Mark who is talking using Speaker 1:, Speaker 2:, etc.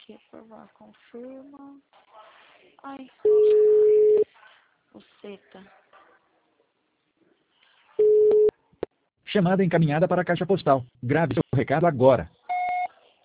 Speaker 1: aqui, aprovar, confirma. Ai, buceta.
Speaker 2: Chamada encaminhada para a caixa postal. Grave seu recado agora.